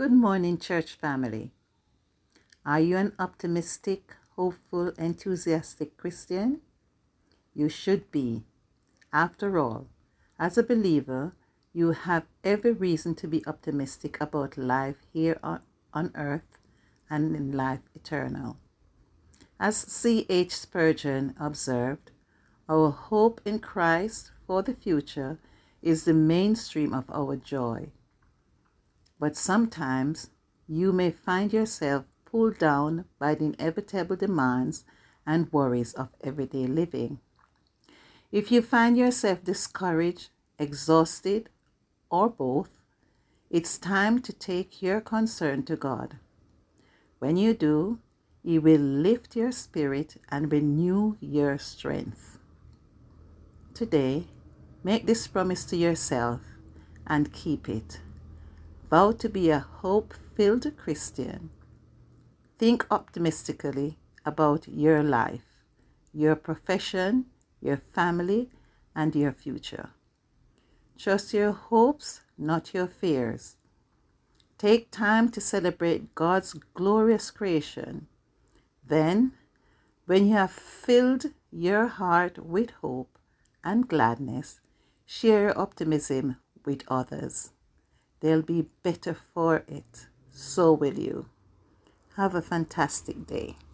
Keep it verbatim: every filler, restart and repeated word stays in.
Good morning, church family. Are you an optimistic, hopeful, enthusiastic Christian? You should be. After all, as a believer, you have every reason to be optimistic about life here on, on earth and in life eternal. As C H Spurgeon observed, our hope in Christ for the future is the mainstream of our joy. But sometimes you may find yourself pulled down by the inevitable demands and worries of everyday living. If you find yourself discouraged, exhausted, or both, it's time to take your concern to God. When you do, He will lift your spirit and renew your strength. Today, make this promise to yourself and keep it. Vow to be a hope-filled Christian. Think optimistically about your life, your profession, your family, and your future. Trust your hopes, not your fears. Take time to celebrate God's glorious creation. Then, when you have filled your heart with hope and gladness, share your optimism with others. They'll be better for it. So will you. Have a fantastic day.